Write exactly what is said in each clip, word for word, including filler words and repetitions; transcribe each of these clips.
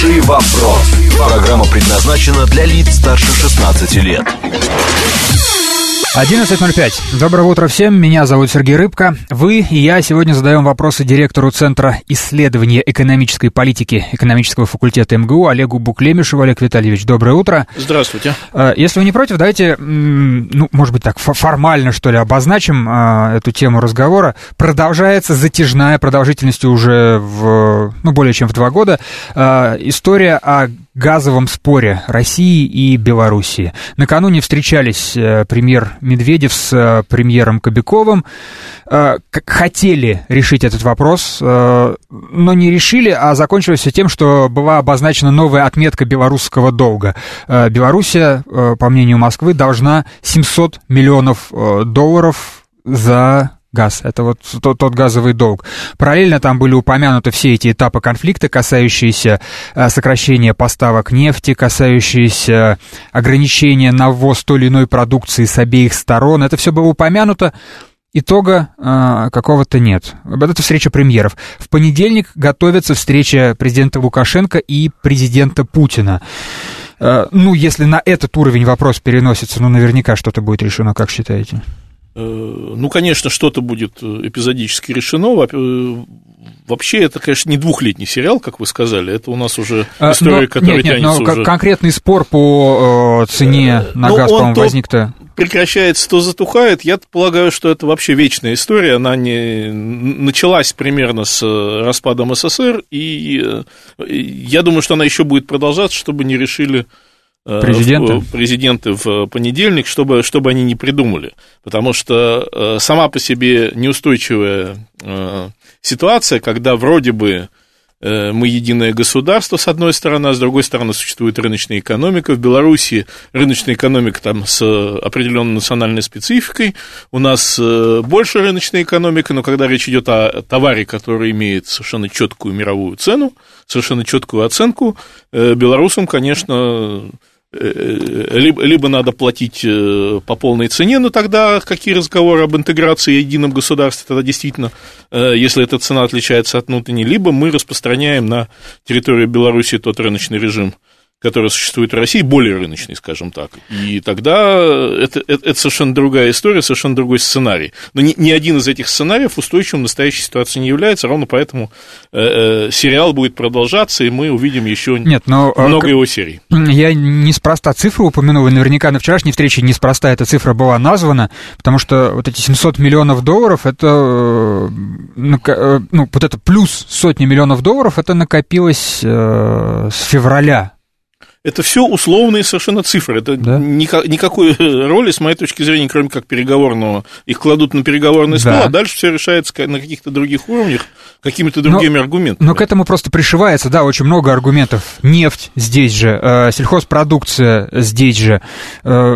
Хороший вопрос. Программа предназначена для лиц старше шестнадцати лет. одиннадцать ноль пять. Доброе утро всем, меня зовут Сергей Рыбка. Вы и я сегодня задаем вопросы директору Центра исследования экономической политики экономического факультета эм гэ у Олегу Буклемишеву. Олег Витальевич, доброе утро. Здравствуйте. Если вы не против, давайте, ну, может быть так, формально, что ли, обозначим эту тему разговора. Продолжается затяжная, продолжительностью уже в, ну, более чем в два года, история о газовом споре России и Белоруссии. Накануне встречались премьер Медведев с премьером Кобяковым. Хотели решить этот вопрос, но не решили, а закончилось все тем, что была обозначена новая отметка белорусского долга. Белоруссия, по мнению Москвы, должна семьсот миллионов долларов за газ. Это вот тот, тот газовый долг. Параллельно там были упомянуты все эти этапы конфликта, касающиеся а, сокращения поставок нефти, касающиеся ограничения на ввоз той или иной продукции с обеих сторон. Это все было упомянуто. Итога а, какого-то нет. Это встреча премьеров. В понедельник готовится встреча президента Лукашенко и президента Путина. А, ну, если на этот уровень вопрос переносится, ну, наверняка что-то будет решено, как считаете? Ну, конечно, что-то будет эпизодически решено. Вообще, это, конечно, не двухлетний сериал, как вы сказали. Это у нас уже история, но, которая нет, нет, тянется но уже... конкретный спор по цене на но газ, по-моему, возник-то... прекращается, то затухает. Я полагаю, что это вообще вечная история. Она не началась примерно с распадом эс эс эс эр, и я думаю, что она еще будет продолжаться, чтобы не решили... Президенты? президенты в понедельник, чтобы, чтобы они не придумали. Потому что сама по себе неустойчивая ситуация, когда вроде бы мы единое государство, с одной стороны, а с другой стороны существует рыночная экономика. В Беларуси рыночная экономика там с определенной национальной спецификой. У нас больше рыночная экономика, но когда речь идет о товаре, который имеет совершенно четкую мировую цену, совершенно четкую оценку, белорусам, конечно... Либо, либо надо платить по полной цене, но тогда какие разговоры об интеграции в едином государстве, тогда действительно, если эта цена отличается от внутренней, либо мы распространяем на территорию Беларуси тот рыночный режим, который существует в России, более рыночный, скажем так. И тогда это, это, это совершенно другая история, совершенно другой сценарий. Но ни, ни один из этих сценариев устойчивым в настоящей ситуации не является, ровно поэтому э, э, сериал будет продолжаться, и мы увидим еще Нет, но, много э, его серий. Я неспроста цифру упомянул, и наверняка на вчерашней встрече неспроста эта цифра была названа, потому что вот эти семьсот миллионов долларов, это, ну, вот это плюс сотни миллионов долларов, это накопилось э, с февраля. Это все условные совершенно цифры. Это да? Никакой роли, с моей точки зрения, кроме как переговорного, их кладут на переговорный стол, да. А дальше все решается на каких-то других уровнях, какими-то другими но, аргументами. Но к этому просто пришивается, да, очень много аргументов. Нефть здесь же, э, сельхозпродукция здесь же. Э,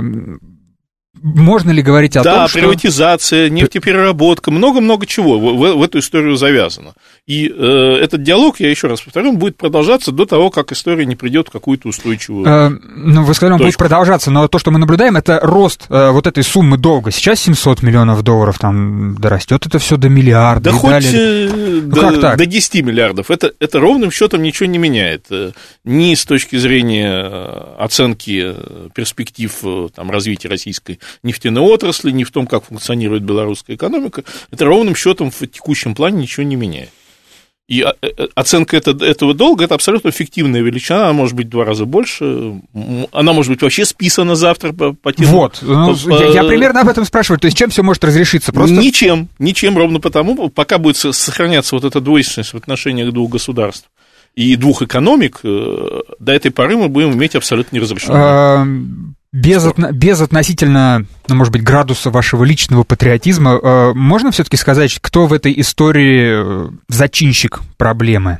Можно ли говорить о да, том, что... Да, приватизация, нефтепереработка, много-много чего в, в, в эту историю завязано. И э, этот диалог, я еще раз повторю, будет продолжаться до того, как история не придет в какую-то устойчивую э, Ну, вы сказали, он точку. будет продолжаться, но то, что мы наблюдаем, это рост э, вот этой суммы долга. Сейчас семьсот миллионов долларов, там, дорастет это все до миллиарда. Да и хоть далее. Э, ну, до, до десяти миллиардов. Это, это ровным счетом ничего не меняет. Ни с точки зрения оценки перспектив там, развития российской нефтяной отрасли, ни в том, как функционирует белорусская экономика, это ровным счетом в текущем плане ничего не меняет. И оценка этого долга – это абсолютно фиктивная величина, она может быть в два раза больше, она может быть вообще списана завтра по, по тем... Вот, ну, по, я, я примерно об этом спрашиваю, то есть чем все может разрешиться? Просто... Ничем, ничем, ровно потому, пока будет сохраняться вот эта двойственность в отношениях двух государств и двух экономик, до этой поры мы будем иметь абсолютно неразрешенное. Без, отно, без относительно, ну, может быть, градуса вашего личного патриотизма, э, можно все-таки сказать, кто в этой истории зачинщик проблемы?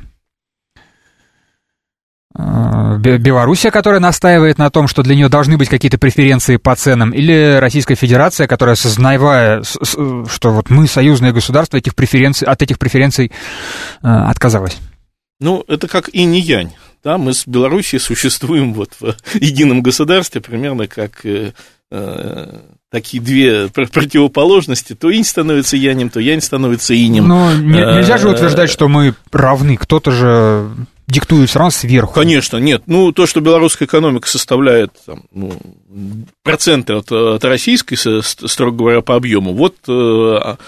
Э, Белоруссия, которая настаивает на том, что для нее должны быть какие-то преференции по ценам, или Российская Федерация, которая, осознавая, что вот мы, союзное государство, этих преференций, от этих преференций э, отказалась? Ну, это как инь-янь. Да, мы с Белоруссией существуем вот в едином государстве, примерно как э, э, такие две противоположности. То инь становится янем, то янь становится инем. Но не, нельзя же утверждать, что мы равны. Кто-то же диктуют все равно сверху. Конечно, нет. Ну, то, что белорусская экономика составляет там, ну, проценты от, от российской, строго говоря, по объему, вот э,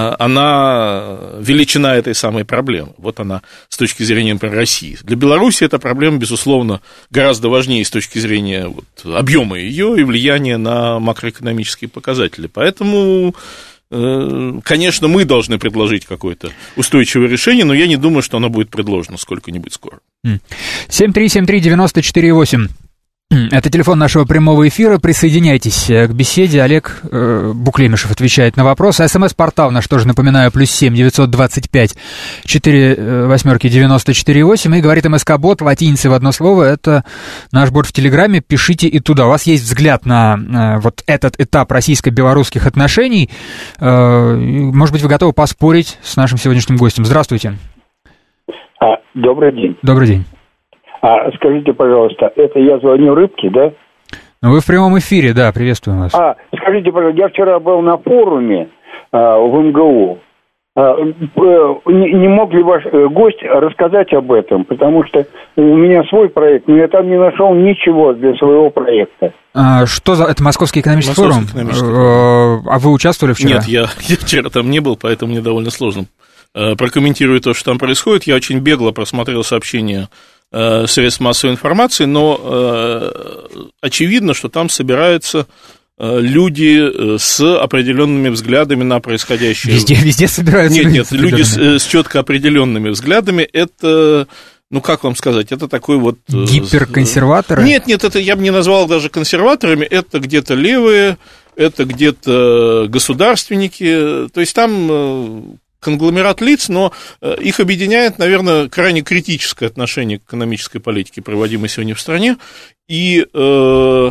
она величина этой самой проблемы. Вот она с точки зрения, например, России. Для Беларуси эта проблема, безусловно, гораздо важнее с точки зрения вот, объема ее и влияния на макроэкономические показатели. Поэтому, э, конечно, мы должны предложить какое-то устойчивое решение, но я не думаю, что оно будет предложено сколько-нибудь скоро. семь три семь три девять четыре восемь. Это телефон нашего прямого эфира. Присоединяйтесь к беседе. Олег э, Буклемишев отвечает на вопросы. СМС-портал наш тоже, напоминаю, плюс семь девятьсот двадцать пять четыре восьмерки девяносто четыре восемь. И говорит МСК-бот, латиницей в одно слово. Это наш бот в Телеграме. Пишите и туда. У вас есть взгляд на э, вот этот этап российско-белорусских отношений. Э, может быть, вы готовы поспорить с нашим сегодняшним гостем. Здравствуйте. А, добрый день. Добрый день. А, скажите, пожалуйста, это я звоню Рыбке, да? Ну, вы в прямом эфире, да, приветствуем вас. А, скажите, пожалуйста, я вчера был на форуме а, в МГУ. А, не, не мог ли ваш гость рассказать об этом? Потому что у меня свой проект, но я там не нашел ничего для своего проекта. А, что за... Это Московский экономический Московский форум? экономический форум. А вы участвовали вчера? Нет, я, я вчера там не был, поэтому мне довольно сложно прокомментировать то, что там происходит. Я очень бегло просмотрел сообщения средств массовой информации, но э, очевидно, что там собираются э, люди с определенными взглядами на происходящее. Везде, везде собираются. Нет, нет, люди с, с четко определенными взглядами. Это, ну как вам сказать, это такой вот... Гиперконсерваторы? Нет, нет, это я бы не назвал даже консерваторами, это где-то левые, это где-то государственники, то есть там... конгломерат лиц, но их объединяет, наверное, крайне критическое отношение к экономической политике, проводимой сегодня в стране, и э,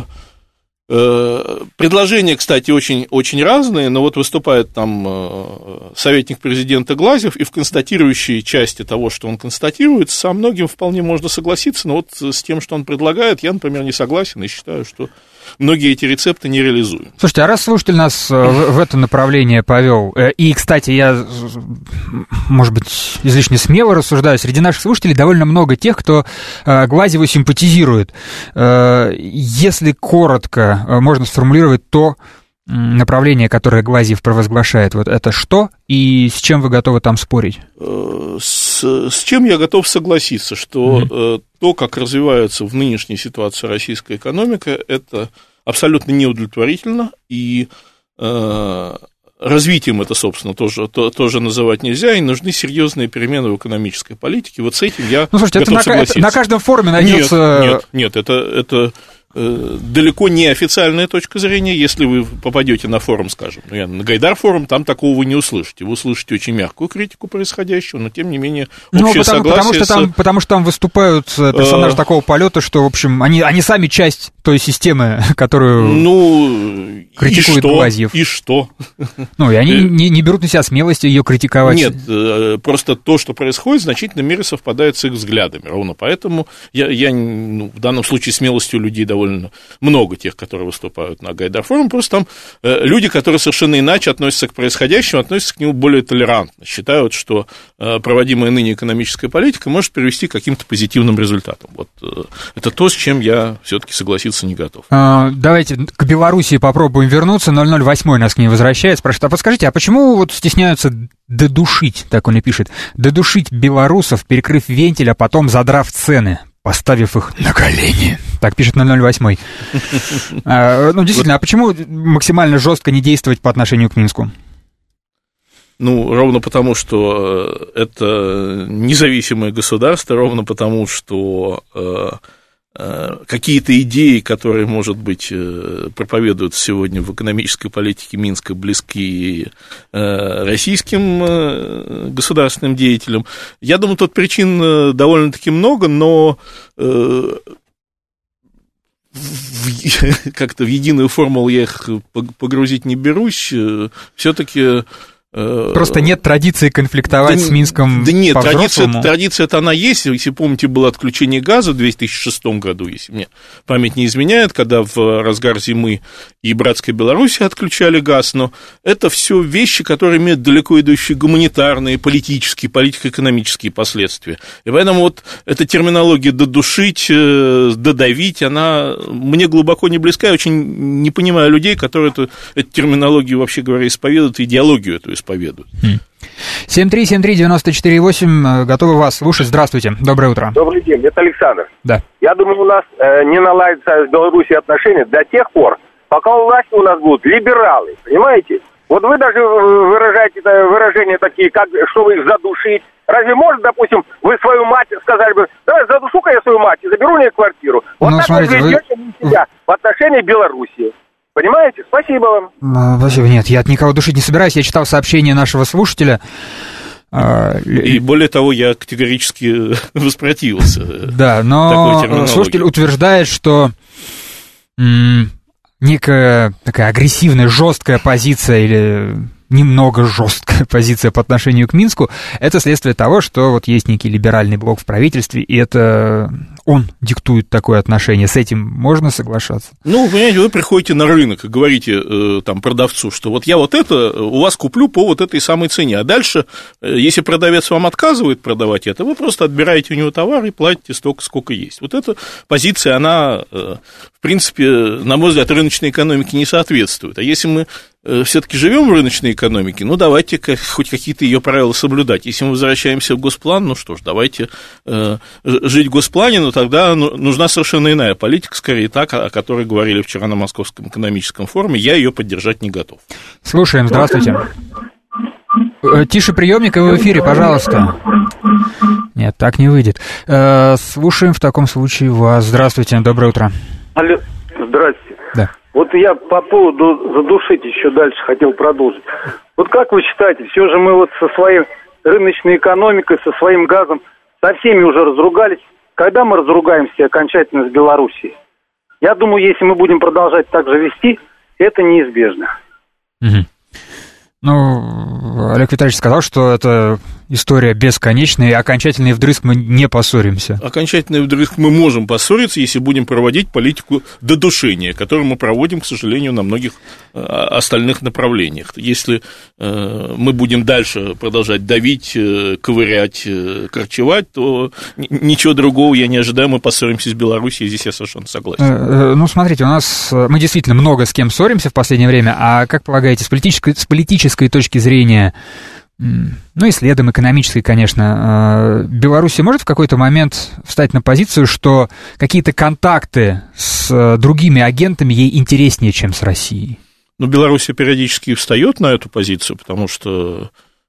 э, предложения, кстати, очень, очень разные, но вот выступает там э, советник президента Глазьев, и в констатирующей части того, что он констатирует, со многим вполне можно согласиться, но вот с тем, что он предлагает, я, например, не согласен и считаю, что многие эти рецепты не реализуем. Слушайте, а раз слушатель нас в, в это направление повел, и, кстати, я, может быть, излишне смело рассуждаю, среди наших слушателей довольно много тех, кто Глазьеву симпатизирует. Если коротко можно сформулировать то направление, которое Глазьев провозглашает, вот это что, и с чем вы готовы там спорить? С, с чем я готов согласиться, что mm-hmm. то, как развивается в нынешней ситуации российская экономика, это абсолютно неудовлетворительно, и э, развитием это, собственно, тоже, то, тоже называть нельзя, и нужны серьезные перемены в экономической политике. Вот с этим я ну, слушайте, готов это согласиться. На, на каждом форуме найдется... Нет, нет, нет, это... это далеко не официальная точка зрения. Если вы попадете на форум, скажем, ну, я, на Гайдар форум, там такого вы не услышите. Вы услышите очень мягкую критику происходящего, но тем не менее общее ну, потому, согласие. Потому что, с... там, потому что там выступают персонажи а... такого полета, что, в общем, они, они сами часть той системы, которую ну, критикует Глазьев. И что? Ну, и они не, не берут на себя смелости ее критиковать. Нет, просто то, что происходит, в значительной мере совпадает с их взглядами. Ровно поэтому я, я ну, в данном случае смелостью людей довольно много тех, которые выступают на Гайдар-форуме, просто там э, люди, которые совершенно иначе относятся к происходящему, относятся к нему более толерантно, считают, что э, проводимая ныне экономическая политика может привести к каким-то позитивным результатам. Вот э, это то, с чем я все-таки согласиться не готов. А, давайте к Белоруссии попробуем вернуться. ноль ноль восемь нас к ней возвращает, спрашивает, а подскажите, а почему вот стесняются додушить, так он и пишет, додушить белорусов, перекрыв вентиль, а потом задрав цены, поставив их на колени? Так пишет ноль ноль восемь. а, ну, действительно, а почему максимально жестко не действовать по отношению к Минску? Ну, ровно потому, что это независимое государство, ровно потому, что э, э, какие-то идеи, которые, может быть, э, проповедуются сегодня в экономической политике Минска, близки э, российским э, государственным деятелям. Я думаю, тут причин довольно-таки много, но... Э, В, как-то в единую формулу я их погрузить не берусь, все-таки Просто нет традиции конфликтовать да, с Минском. Да нет, традиция, традиция-то она есть. Если помните, было отключение газа в две тысячи шестом году, если мне память не изменяет, когда в разгар зимы и братской Беларуси отключали газ. Но это все вещи, которые имеют далеко идущие гуманитарные, политические, политико-экономические последствия. И поэтому вот эта терминология «додушить», «додавить», она мне глубоко не близка. Я очень не понимаю людей, которые эту, эту терминологию, вообще говоря, исповедуют, идеологию эту исповедуют. семь три семь три девять четыре восемь, готовы вас слушать. Здравствуйте, доброе утро. Добрый день, это Александр. Да. Я думаю, у нас э, не наладятся с Беларусью отношения до тех пор, пока у власти у нас будут либералы, понимаете? Вот вы даже выражаете выражения такие, как, что вы их задушить. Разве может, допустим, вы свою мать сказали бы, давай задушу-ка я свою мать и заберу у нее квартиру. Вот ну, так смотрите, вы ведете вы... себя в отношении Беларуси. Понимаете? Спасибо вам. Спасибо. Нет, я от никого душить не собираюсь. Я читал сообщение нашего слушателя. И более того, я категорически воспротивился. Да, но слушатель утверждает, что м- некая такая агрессивная, жесткая позиция или немного жесткая позиция по отношению к Минску, это следствие того, что вот есть некий либеральный блок в правительстве, и это он диктует такое отношение. С этим можно соглашаться? Ну, понимаете, вы приходите на рынок и говорите э, там продавцу, что вот я вот это у вас куплю по вот этой самой цене, а дальше, э, если продавец вам отказывает продавать это, вы просто отбираете у него товар и платите столько, сколько есть. Вот эта позиция, она, э, в принципе, на мой взгляд, рыночной экономике не соответствует. А если мы все-таки живем в рыночной экономике, ну, давайте хоть какие-то ее правила соблюдать. Если мы возвращаемся в госплан, ну что ж, давайте э, жить в госплане, но тогда нужна совершенно иная политика, скорее та, о которой говорили вчера на Московском экономическом форуме. Я ее поддержать не готов. Слушаем, здравствуйте. Тише приемник, и вы в эфире, пожалуйста. Нет, так не выйдет. Слушаем в таком случае вас. Здравствуйте, доброе утро. Алло, здравствуйте. Да. Вот я по поводу задушить еще дальше хотел продолжить. Вот как вы считаете, все же мы вот со своей рыночной экономикой, со своим газом, со всеми уже разругались. Когда мы разругаемся окончательно с Белоруссией? Я думаю, если мы будем продолжать так же вести, это неизбежно. Угу. Ну, Олег Витальевич сказал, что это история бесконечная, и окончательный вдрызг мы не поссоримся. Окончательный вдрызг мы можем поссориться, если будем проводить политику додушения, которую мы проводим, к сожалению, на многих остальных направлениях. Если мы будем дальше продолжать давить, ковырять, корчевать, то ничего другого я не ожидаю, мы поссоримся с Белоруссией, здесь я совершенно согласен. Ну, смотрите, у нас, мы действительно много с кем ссоримся в последнее время, а как полагаете, с политической, с политической точки зрения, ну и следом экономической, конечно, Беларусь может в какой-то момент встать на позицию, что какие-то контакты с другими агентами ей интереснее, чем с Россией? Ну, Беларусь периодически встает на эту позицию, потому что,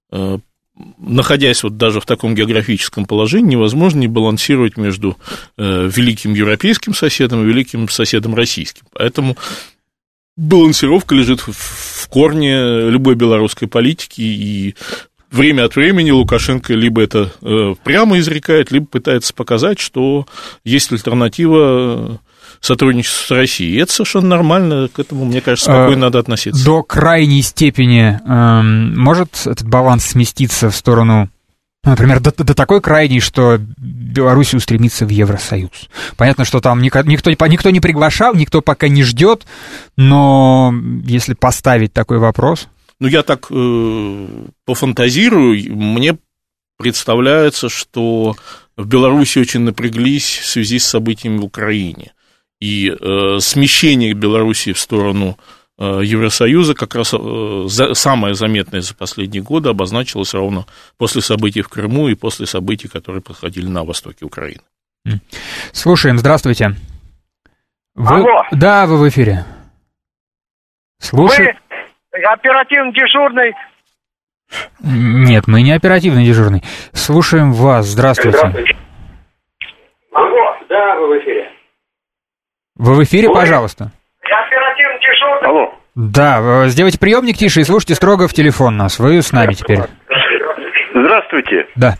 находясь вот даже в таком географическом положении, невозможно не балансировать между великим европейским соседом и великим соседом российским. Поэтому балансировка лежит в корне любой белорусской политики, и время от времени Лукашенко либо это прямо изрекает, либо пытается показать, что есть альтернатива сотрудничеству с Россией. И это совершенно нормально, к этому, мне кажется, спокойно а, надо относиться. До крайней степени э, может этот баланс сместиться в сторону, например, до, до такой крайней, что Беларусь устремится в Евросоюз. Понятно, что там никто, никто, никто не приглашал, никто пока не ждет, но если поставить такой вопрос... Ну, я так э, пофантазирую, мне представляется, что в Беларуси очень напряглись в связи с событиями в Украине. И э, смещение Беларуси в сторону э, Евросоюза как раз э, за, самое заметное за последние годы обозначилось ровно после событий в Крыму и после событий, которые происходили на востоке Украины. Слушаем, здравствуйте. Вы... Алло. Да, вы в эфире. Слушай. Вы оперативный дежурный? Нет, мы не оперативный дежурный. Слушаем вас, здравствуйте. Здравствуйте. Алло, да, вы в эфире. Вы в эфире, пожалуйста. Я оперативный дежурный. Алло. Да, сделайте приемник тише и слушайте строго в телефон нас. Вы с нами теперь. Здравствуйте. Да.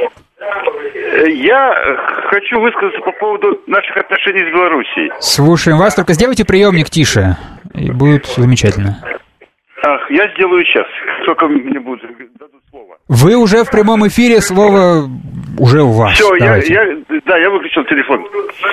Я хочу высказаться по поводу наших отношений с Белоруссией. Слушаем вас, только сделайте приемник тише, и будет замечательно. Ах, я сделаю сейчас. Только мне будут дадут слово. Вы уже в прямом эфире, слово уже у вас. Все, я, я, да, я выключил телефон.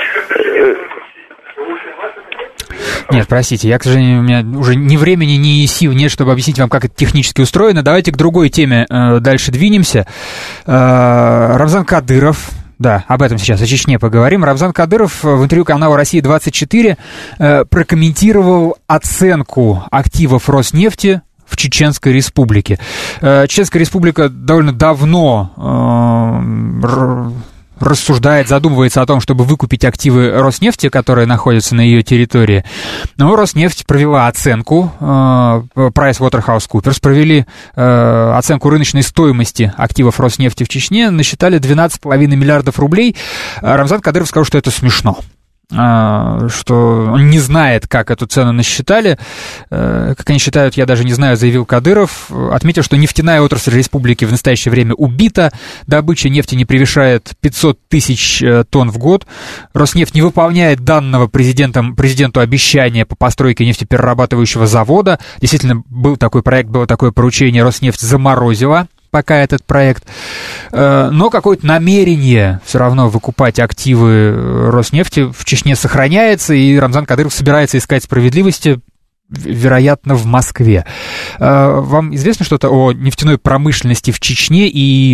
Нет, простите, я, к сожалению, у меня уже ни времени, ни сил нет, чтобы объяснить вам, как это технически устроено. Давайте к другой теме э, дальше двинемся. Э, Рамзан Кадыров, да, об этом сейчас, о Чечне поговорим. Рамзан Кадыров в интервью каналу «Россия двадцать четыре» э, прокомментировал оценку активов Роснефти в Чеченской Республике. Э, Чеченская Республика довольно давно э, р- рассуждает, задумывается о том, чтобы выкупить активы Роснефти, которые находятся на ее территории. Но Роснефть провела оценку, PricewaterhouseCoopers провели оценку рыночной стоимости активов Роснефти в Чечне, насчитали двенадцать целых пять миллиардов рублей. Рамзан Кадыров сказал, что это смешно, что он не знает, как эту цену насчитали. Как они считают, я даже не знаю, заявил Кадыров. Отметил, что нефтяная отрасль республики в настоящее время убита. Добыча нефти не превышает пятьсот тысяч тонн в год. Роснефть не выполняет данного президентом, президенту обещания по постройке нефтеперерабатывающего завода. Действительно, был такой проект, было такое поручение, Роснефть заморозила пока этот проект, но какое-то намерение все равно выкупать активы Роснефти в Чечне сохраняется, и Рамзан Кадыров собирается искать справедливости, вероятно, в Москве. Вам известно что-то о нефтяной промышленности в Чечне, и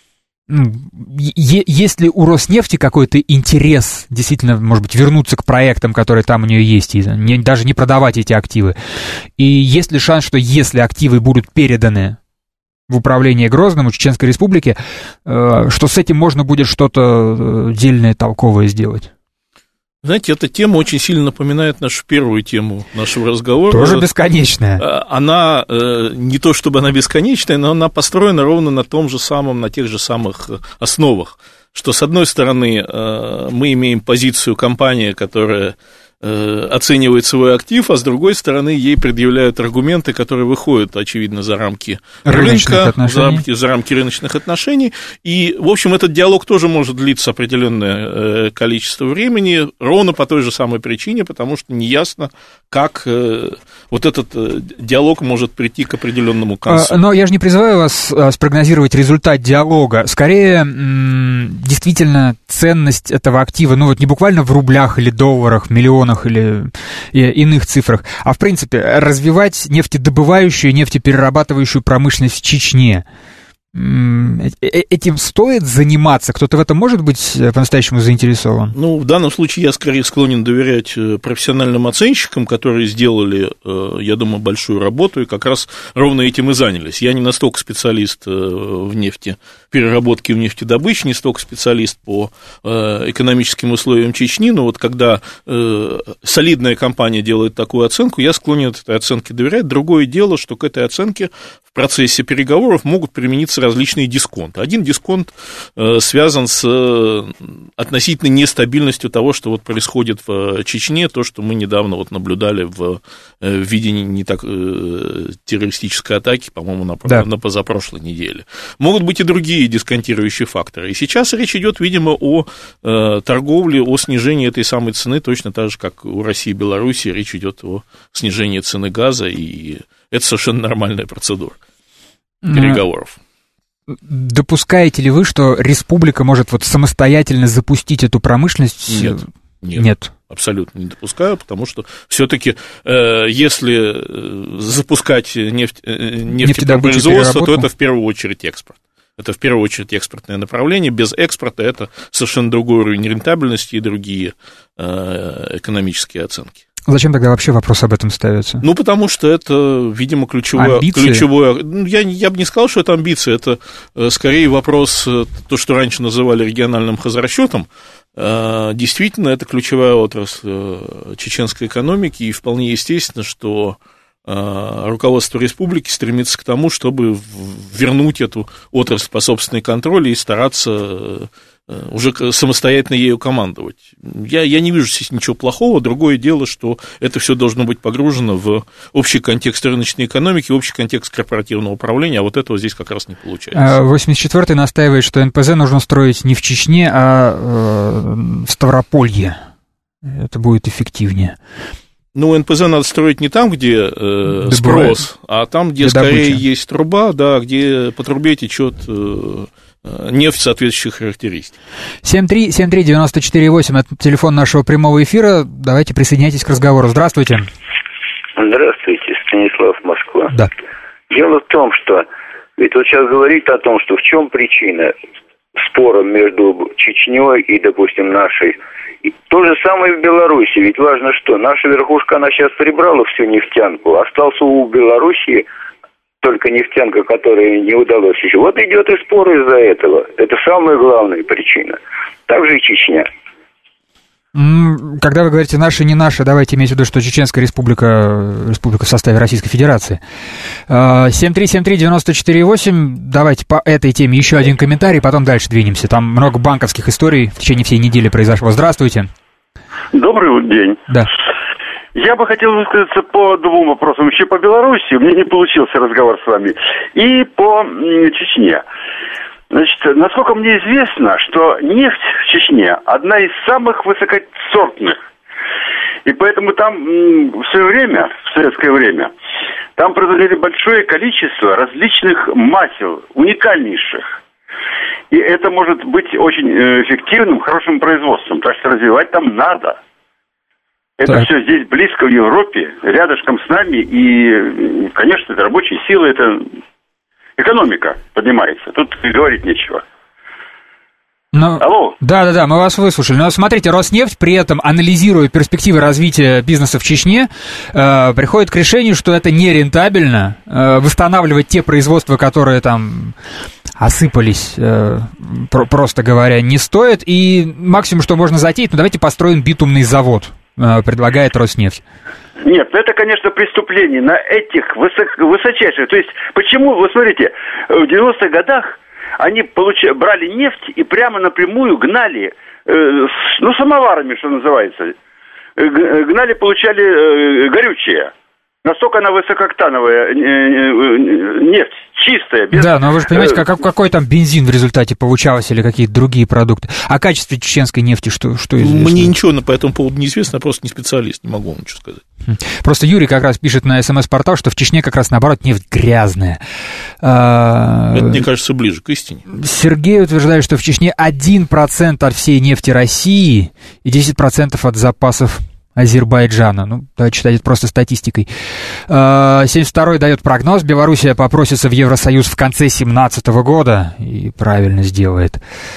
есть ли у Роснефти какой-то интерес действительно, может быть, вернуться к проектам, которые там у нее есть, и не, даже не продавать эти активы? И есть ли шанс, что если активы будут переданы в управление Грозному, Чеченской Республики, что с этим можно будет что-то дельное, толковое сделать? Знаете, эта тема очень сильно напоминает нашу первую тему нашего разговора. Тоже бесконечная. Она, не то чтобы она бесконечная, но она построена ровно на том же самом, на тех же самых основах. Что, с одной стороны, мы имеем позицию компании, которая оценивает свой актив, а с другой стороны ей предъявляют аргументы, которые выходят, очевидно, за рамки рынка, за рамки, за рамки рыночных отношений. И, в общем, этот диалог тоже может длиться определенное количество времени, ровно по той же самой причине, потому что неясно, как вот этот диалог может прийти к определенному концу. Но я же не призываю вас спрогнозировать результат диалога. Скорее, действительно, ценность этого актива, ну вот не буквально в рублях или долларах, миллионах или иных цифрах, а в принципе развивать нефтедобывающую, нефтеперерабатывающую промышленность в Чечне. Этим стоит заниматься? Кто-то в этом может быть по-настоящему заинтересован? Ну, в данном случае я скорее склонен доверять профессиональным оценщикам, которые сделали, я думаю, большую работу и как раз ровно этим и занялись. Я не настолько специалист в нефтепереработке, в нефтедобыче, не столько специалист по экономическим условиям Чечни, но вот когда солидная компания делает такую оценку, я склонен этой оценке доверять. Другое дело, что к этой оценке в процессе переговоров могут примениться различные дисконты. Один дисконт э, связан с э, относительной нестабильностью того, что вот происходит в Чечне, то, что мы недавно вот наблюдали в, э, в виде не так э, террористической атаки, по-моему, на, да. на позапрошлой неделе. Могут быть и другие дисконтирующие факторы. И сейчас речь идет, видимо, о э, торговле, о снижении этой самой цены, точно так же, как у России и Беларуси речь идет о снижении цены газа, и это совершенно нормальная процедура переговоров. Допускаете ли вы, что республика может вот самостоятельно запустить эту промышленность? Нет, нет, нет. Абсолютно не допускаю, потому что все-таки, э, если запускать нефть, э, нефтепроизводство, то это в первую очередь экспорт. Это в первую очередь экспортное направление. Без экспорта это совершенно другой уровень рентабельности и другие э, экономические оценки. Зачем тогда вообще вопрос об этом ставится? Ну, потому что это, видимо, ключевое... ключевое ну, я, я бы не сказал, что это амбиции, это скорее вопрос, то, что раньше называли региональным хозрасчетом. Действительно, это ключевая отрасль чеченской экономики, и вполне естественно, что руководство республики стремится к тому, чтобы вернуть эту отрасль по собственной контролю и стараться уже самостоятельно ею командовать. Я, я не вижу здесь ничего плохого. Другое дело, что это все должно быть погружено в общий контекст рыночной экономики, общий контекст корпоративного управления, а вот этого здесь как раз не получается. восемьдесят четвёртый настаивает, что эн пэ зэ нужно строить не в Чечне, а в Ставрополье. Это будет эффективнее. Ну, эн пэ зэ надо строить не там, где э, спрос, а там, где, где скорее добыча. Есть труба, да, где по трубе течет э, нефть соответствующих характеристик. семь три семь три девяносто четыре восемь, это телефон нашего прямого эфира. Давайте присоединяйтесь к разговору. Здравствуйте. Здравствуйте, Станислав, Москва. Да. Дело в том, что ведь вот сейчас говорит о том, что в чем причина спора между Чечней и, допустим, нашей. И то же самое в Беларуси. Ведь важно что, наша верхушка, она сейчас прибрала всю нефтянку. Остался у Беларуси только нефтянка, которая не удалось еще. Вот идет и спор из-за этого. Это самая главная причина. Так же и Чечня. Когда вы говорите «наши, не наши», давайте иметь в виду, что Чеченская республика, республика в составе Российской Федерации. семь три семь три девяносто четыре восемь, давайте по этой теме еще один комментарий, потом дальше двинемся. Там много банковских историй в течение всей недели произошло. Здравствуйте. Добрый день. Да. Я бы хотел высказаться по двум вопросам. Еще по Беларуси, у меня не получился разговор с вами, и по Чечне. Значит, насколько мне известно, что нефть в Чечне одна из самых высокосортных. И поэтому там в свое время, в советское время, там производили большое количество различных масел, уникальнейших. И это может быть очень эффективным, хорошим производством. Так что развивать там надо. Это так. Все здесь близко в Европе, рядышком с нами. И, конечно, это рабочие силы, это... Экономика поднимается. Тут говорить нечего. Но... Алло. Да-да-да, мы вас выслушали. Но смотрите, Роснефть при этом, анализируя перспективы развития бизнеса в Чечне, э, приходит к решению, что это нерентабельно э, восстанавливать те производства, которые там осыпались, э, про- просто говоря, не стоит. И максимум, что можно затеять, ну давайте построим битумный завод, э, предлагает Роснефть. Нет, это, конечно, преступление на этих высок, высочайших. То есть, почему, вы смотрите, в девяностых годах они получ... брали нефть и прямо напрямую гнали, э, с, ну, самоварами, что называется, э, гнали, получали э, горючее. Настолько она высокооктановая нефть, чистая. Без... Да, но вы же понимаете, как, какой там бензин в результате получался или какие-то другие продукты. О качестве чеченской нефти что, что известно? Мне ничего по этому поводу не известно, я просто не специалист, не могу вам ничего сказать. Просто Юрий как раз пишет на СМС-портал, что в Чечне как раз наоборот нефть грязная. Это, мне кажется, ближе к истине. Сергей утверждает, что в Чечне один процент от всей нефти России и десять процентов от запасов Азербайджана. Ну, давайте считать это просто статистикой. семьдесят второй дает прогноз. Белоруссия попросится в Евросоюз в конце семнадцатого года. И правильно сделает.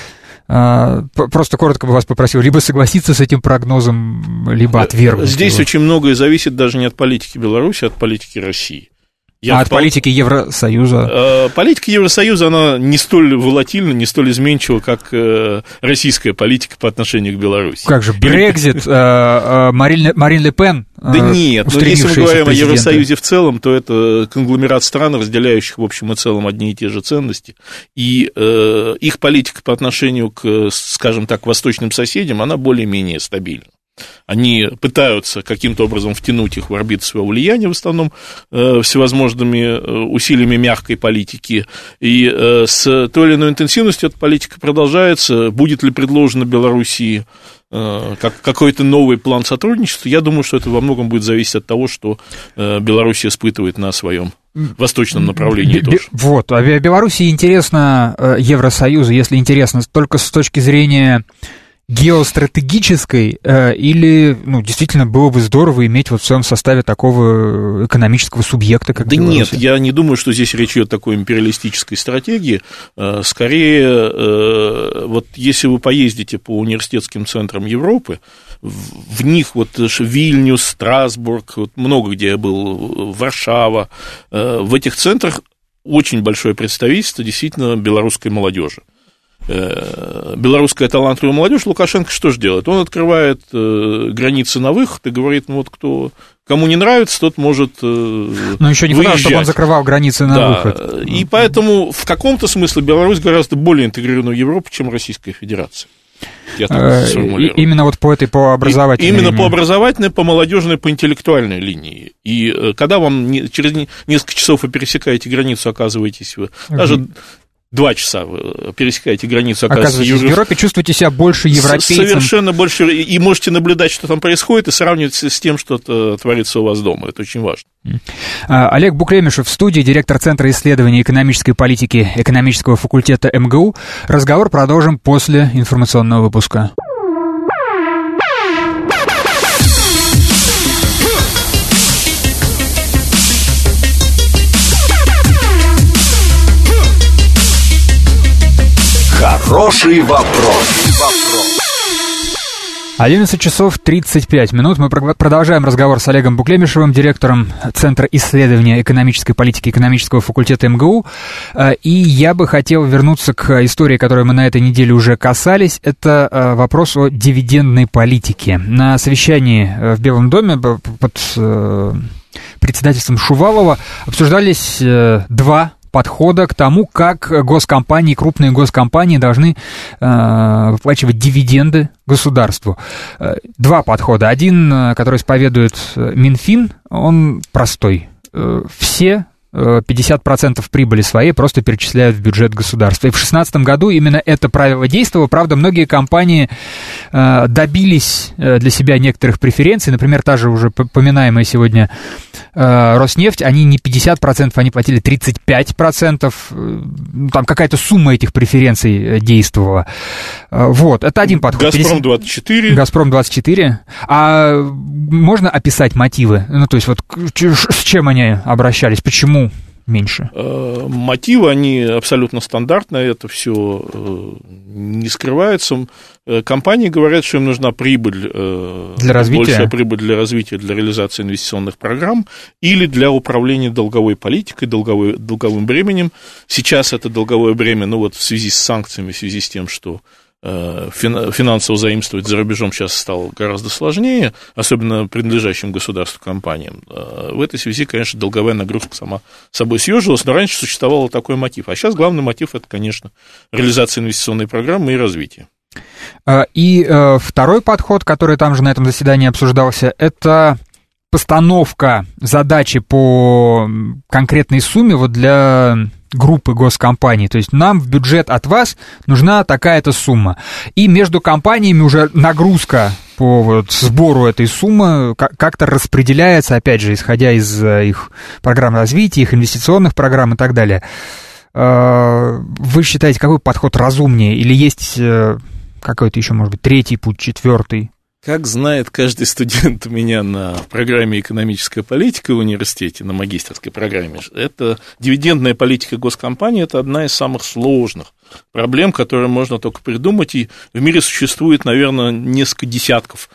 Просто коротко бы вас попросил либо согласиться с этим прогнозом, либо отвергнуть. Здесь его. Очень многое зависит даже не от политики Беларуси, а от политики России. Я а от впол... политики Евросоюза? Политика Евросоюза, она не столь волатильна, не столь изменчива, как российская политика по отношению к Беларуси. Как же, Брекзит, Марин, Марин Ле Пен? Да нет, но если мы говорим о Евросоюзе в целом, то это конгломерат стран, разделяющих в общем и целом одни и те же ценности, и э, их политика по отношению к, скажем так, восточным соседям, она более-менее стабильна. Они пытаются каким-то образом втянуть их в орбиту своего влияния, в основном э, всевозможными э, усилиями мягкой политики. И э, с той или иной интенсивностью эта политика продолжается. Будет ли предложено Белоруссии э, как, какой-то новый план сотрудничества? Я думаю, что это во многом будет зависеть от того, что э, Белоруссия испытывает на своем восточном направлении тоже. Вот, а Белоруссии интересно э, Евросоюзу, если интересно, только с точки зрения геостратегической, э, или, ну, действительно, было бы здорово иметь вот в своем составе такого экономического субъекта, как Да Беларусь? Нет, я не думаю, что здесь речь идет о такой империалистической стратегии. Э, скорее, э, вот если вы поездите по университетским центрам Европы, в, в них вот Вильнюс, Страсбург, вот много где я был, Варшава, э, в этих центрах очень большое представительство действительно белорусской молодежи. Белорусская талантливая молодежь. Лукашенко что же делает? Он открывает э, границы на выход и говорит, ну вот кто, кому не нравится, тот может э, Но еще не выезжать. хватало, чтобы он закрывал границы на да. выход. И поэтому в каком-то смысле Беларусь гораздо более интегрирована в Европу, чем Российская Федерация. Я так сформулирую. Именно вот по этой, по образовательной и, Именно линии. по образовательной, по молодежной, по интеллектуальной линии. И когда вам не, через несколько часов вы пересекаете границу, оказываетесь вы, даже два часа вы пересекаете границу, оказывается, Евро... в Европе чувствуете себя больше европейцем. Совершенно больше, и можете наблюдать, что там происходит, и сравнивать с тем, что творится у вас дома. Это очень важно. Олег Буклемишев в студии, директор Центра исследований экономической политики экономического факультета эм гэ у. Разговор продолжим после информационного выпуска. Хороший вопрос. одиннадцать часов тридцать пять минут. Мы продолжаем разговор с Олегом Буклемишевым, директором Центра исследования экономической политики экономического факультета эм гэ у. И я бы хотел вернуться к истории, которой мы на этой неделе уже касались. Это вопрос о дивидендной политике. На совещании в Белом доме под председательством Шувалова обсуждались два подхода к тому, как госкомпании, крупные госкомпании должны э, выплачивать дивиденды государству. Два подхода. Один, который исповедует Минфин, он простой. Все пятьдесят процентов прибыли своей просто перечисляют в бюджет государства. И в две тысячи шестнадцатом году именно это правило действовало. Правда, многие компании э, добились для себя некоторых преференций. Например, та же уже поминаемая сегодня э, Роснефть, они не пятьдесят процентов, они платили тридцать пять процентов. Там какая-то сумма этих преференций действовала. Вот, это один подход. Газпром двадцать четыре. Газпром двадцать четыре. А можно описать мотивы? Ну, то есть, вот с чем они обращались? Почему меньше? Мотивы, они абсолютно стандартные, это все не скрывается. Компании говорят, что им нужна прибыль, для развития. Большая прибыль для развития, для реализации инвестиционных программ или для управления долговой политикой, долговой, долговым бременем. Сейчас это долговое бремя, ну вот в связи с санкциями, в связи с тем, что финансово заимствовать за рубежом сейчас стало гораздо сложнее, особенно принадлежащим государству компаниям. В этой связи, конечно, долговая нагрузка сама собой съежилась, но раньше существовал такой мотив. А сейчас главный мотив – это, конечно, реализация инвестиционной программы и развитие. И э, второй подход, который там же на этом заседании обсуждался, это постановка задачи по конкретной сумме вот для группы госкомпаний. То есть нам в бюджет от вас нужна такая-то сумма. И между компаниями уже нагрузка по вот сбору этой суммы как-то распределяется, опять же, исходя из их программ развития, их инвестиционных программ и так далее. Вы считаете, какой подход разумнее? Или есть какой-то еще, может быть, третий путь, четвертый? Как знает каждый студент у меня на программе «Экономическая политика» в университете, на магистерской программе, это дивидендная политика госкомпании – это одна из самых сложных проблем, которые можно только придумать, и в мире существует, наверное, несколько десятков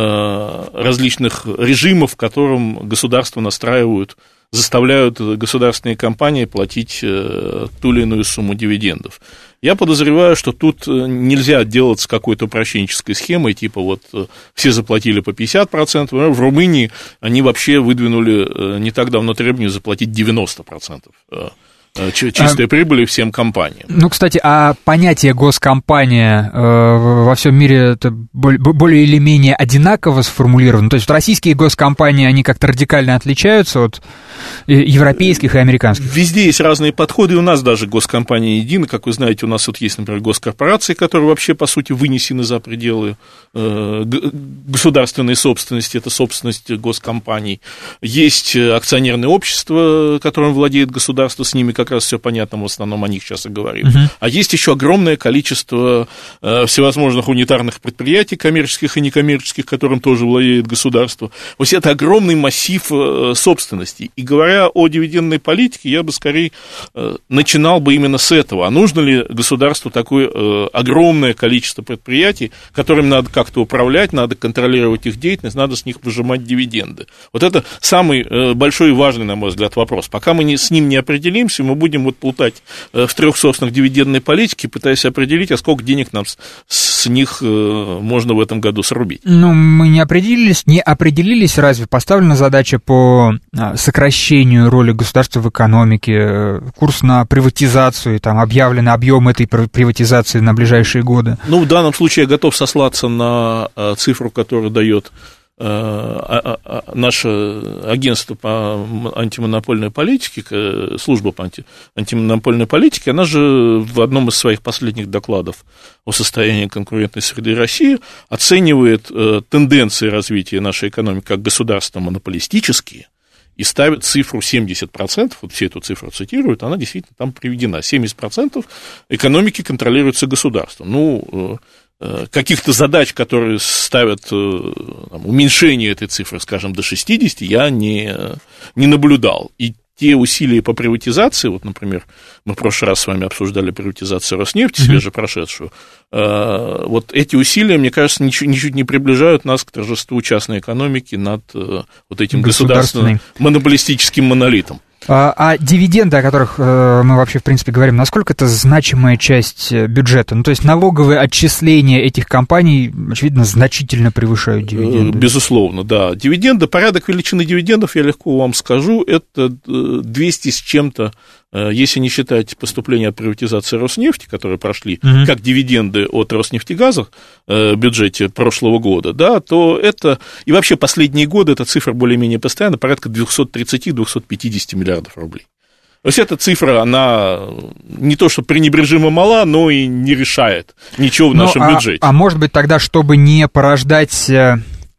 различных режимов, в котором государства настраивают, заставляют государственные компании платить ту или иную сумму дивидендов. Я подозреваю, что тут нельзя отделаться какой-то упрощенческой схемой, типа вот все заплатили по пятьдесят процентов, в Румынии они вообще выдвинули не так давно требование заплатить девяносто процентов чистой а, прибыли всем компаниям. Ну, кстати, а понятие госкомпания э, во всем мире это более, более или менее одинаково сформулировано? То есть российские госкомпании, они как-то радикально отличаются от европейских и американских? Везде есть разные подходы, и у нас даже госкомпании едины. Как вы знаете, у нас вот есть, например, госкорпорации, которые вообще, по сути, вынесены за пределы э, государственной собственности, это собственность госкомпаний. Есть акционерные общества, которым владеет государство, с ними как раз все понятно, в основном о них сейчас и говорим. Uh-huh. А есть еще огромное количество э, всевозможных унитарных предприятий, коммерческих и некоммерческих, которым тоже владеет государство. Вот это огромный массив э, собственности. И говоря о дивидендной политике, я бы скорее э, начинал бы именно с этого. А нужно ли государству такое э, огромное количество предприятий, которым надо как-то управлять, надо контролировать их деятельность, надо с них выжимать дивиденды? Вот это самый э, большой и важный, на мой взгляд, вопрос. Пока мы не, с ним не определимся, мы будем вот плутать в трех собственных дивидендной политике, пытаясь определить, а сколько денег нам с, с них можно в этом году срубить. Ну, мы не определились, не определились, разве поставлена задача по сокращению роли государства в экономике, курс на приватизацию, там объявлен объем этой приватизации на ближайшие годы? Ну, в данном случае я готов сослаться на цифру, которую дает наше агентство по антимонопольной политике, служба по анти, антимонопольной политике, она же в одном из своих последних докладов о состоянии конкурентной среды России оценивает тенденции развития нашей экономики как государственно монополистические и ставит цифру семьдесят процентов, вот все эту цифру цитируют, она действительно там приведена, семьдесят процентов экономики контролируется государством. Ну, каких-то задач, которые ставят там, уменьшение этой цифры, скажем, до шестидесяти, я не, не наблюдал. И те усилия по приватизации, вот, например, мы в прошлый раз с вами обсуждали приватизацию Роснефти, mm-hmm. свежепрошедшую, вот эти усилия, мне кажется, ничуть, ничуть не приближают нас к торжеству частной экономики над вот этим государственным монополистическим монолитом. А, а дивиденды, о которых э, мы вообще, в принципе, говорим, насколько это значимая часть бюджета? Ну, то есть налоговые отчисления этих компаний, очевидно, значительно превышают дивиденды. Безусловно, да. Дивиденды, порядок величины дивидендов, я легко вам скажу, это двести с чем-то, если не считать поступления от приватизации Роснефти, которые прошли угу. как дивиденды от Роснефтегаза в бюджете прошлого года, да, то это, и вообще последние годы эта цифра более-менее постоянно, порядка двести тридцать - двести пятьдесят миллиардов рублей. То есть эта цифра, она не то что пренебрежимо мала, но и не решает ничего в нашем ну, а, бюджете. А может быть тогда, чтобы не порождать э,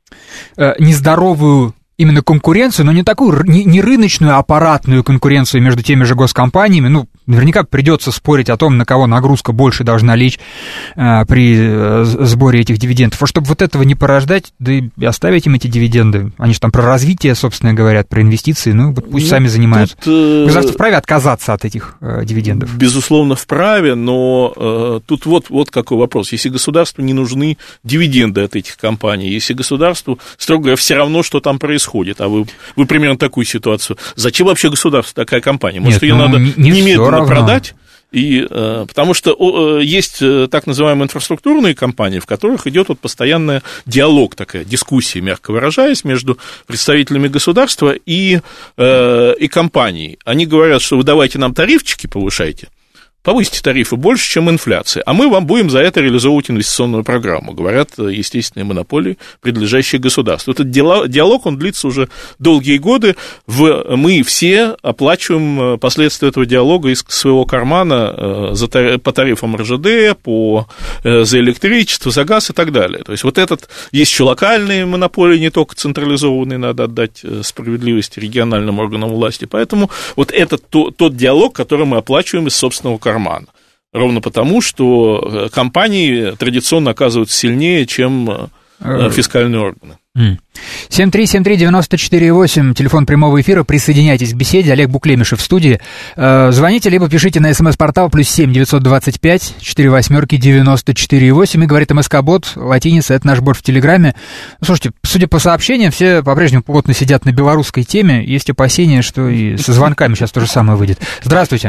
э, нездоровую именно конкуренцию, но не такую, не, не рыночную, а аппаратную конкуренцию между теми же госкомпаниями, ну, наверняка придется спорить о том, на кого нагрузка больше должна лечь э, при э, сборе этих дивидендов. А чтобы вот этого не порождать, да и оставить им эти дивиденды. Они же там про развитие, собственно, говорят, про инвестиции, ну, вот пусть ну, сами занимаются. Тут, э, государство вправе отказаться от этих э, дивидендов? Безусловно, вправе, но э, тут вот, вот какой вопрос. Если государству не нужны дивиденды от этих компаний, если государству, строго говоря, все равно, что там происходит, ходит, а вы, вы примерно такую ситуацию. Зачем вообще государству такая компания? Может, Нет, ее ну, надо не, не немедленно продать? И, э, потому что э, есть э, так называемые инфраструктурные компании, в которых идет вот постоянный диалог, такая дискуссия, мягко выражаясь, между представителями государства и, э, и компаний. Они говорят, что вы давайте нам тарифчики повышайте, повысьте тарифы больше, чем инфляция, а мы вам будем за это реализовывать инвестиционную программу, говорят естественные монополии, принадлежащие государству. Этот диалог, он длится уже долгие годы, в, мы все оплачиваем последствия этого диалога из своего кармана за, по тарифам эр жэ дэ, по, за электричество, за газ и так далее. То есть вот этот, есть еще локальные монополии, не только централизованные, надо отдать справедливости региональным органам власти, поэтому вот это тот, тот диалог, который мы оплачиваем из собственного кармана. Карман. Ровно потому, что компании традиционно оказываются сильнее, чем фискальные органы. семь три семь три девять четыре восемь, телефон прямого эфира, присоединяйтесь к беседе, Олег Буклемишев в студии. Звоните, либо пишите на смс-портал плюс семь девятьсот двадцать пять четыре восьмерки девяносто четыре восемь, и говорит МСК-бот, латиница, это наш бот в Телеграме. Слушайте, судя по сообщениям, все по-прежнему плотно сидят на белорусской теме, есть опасения, что и со звонками сейчас то же самое выйдет. Здравствуйте.